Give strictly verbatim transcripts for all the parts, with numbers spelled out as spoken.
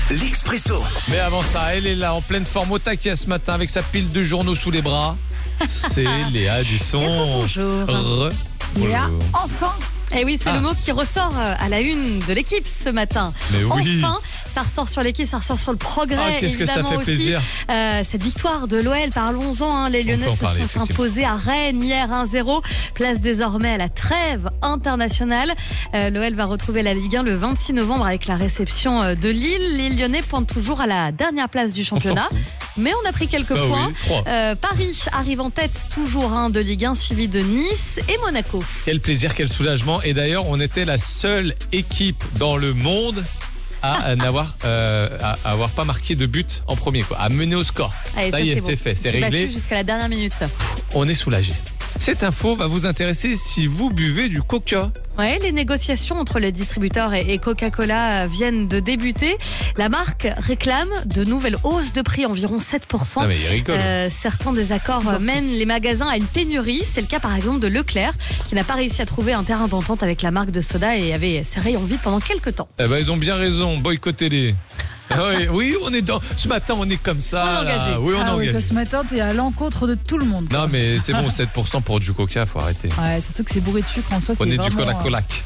l'Expresso. Mais avant ça, elle est là en pleine forme au taquet ce matin avec sa pile de journaux sous les bras. C'est Léa Dusson. Bonjour. Re- Léa, Bonjour. enfin. Ah. Eh oui, c'est Ah. le mot qui ressort à la une de l'équipe ce matin. Mais oui. Enfin, ça ressort sur l'équipe, ça ressort sur le progrès. Ah, qu'est-ce que ça évidemment fait aussi. plaisir. Euh, cette victoire de l'O L, parlons-en. Hein, les On peut Lyonnais en se parler, sont effectivement. imposés à Rennes hier un zéro. Place désormais à la trêve internationale. Euh, L'O L va retrouver la Ligue un le vingt-six novembre avec la réception euh, de Lille. Les Lyonnais pointent toujours à la dernière place du On s'en championnat. fout. Mais on a pris quelques Bah points. oui, trois. Euh, Paris arrive en tête toujours hein, de Ligue un, suivi de Nice et Monaco. Quel plaisir, quel soulagement. Et d'ailleurs, on était la seule équipe dans le monde à n'avoir euh, à avoir pas marqué de but en premier, quoi, à mener au score. Allez, ça ça, y est, beau. c'est fait, c'est Battu réglé. jusqu'à la dernière minute. On est soulagé. Cette info va vous intéresser si vous buvez du coca. Ouais, les négociations entre les distributeurs et et Coca-Cola viennent de débuter. La marque réclame de nouvelles hausses de prix, environ sept pour cent. Non mais il rigole. Euh, certains désaccords Toujours mènent plus. les magasins à une pénurie. C'est le cas par exemple de Leclerc, qui n'a pas réussi à trouver un terrain d'entente avec la marque de soda et avait ses rayons vides pendant quelques temps. Eh ben, ils ont bien raison, boycottez-les. Ah oui, oui, on est dans. Ce matin, on est comme ça. On est là. engagé. Oui, on est Ah oui, engagé. toi ce matin t'es à l'encontre de tout le monde. quoi. Non, mais c'est bon, sept pour cent pour du coca, faut arrêter. Ouais, surtout que c'est bourré de sucre en soi. On c'est est du vraiment, cola-colac.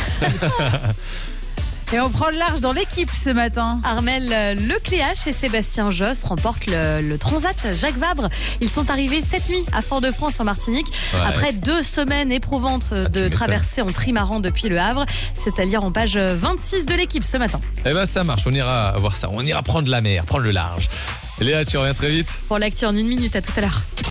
Et on prend le large dans l'équipe ce matin. Armel Lecléache et Sébastien Josse remportent le, le Transat Jacques Vabre. Ils sont arrivés cette nuit à Fort-de-France en Martinique. Ouais. Après deux semaines éprouvantes tu de m'étonnes. traversée en trimaran depuis le Havre. C'est à lire en page vingt-six de l'équipe ce matin. Eh ben, ça marche, on ira voir ça. On ira prendre la mer, prendre le large. Léa, tu reviens très vite. Pour l'actu en une minute, à tout à l'heure.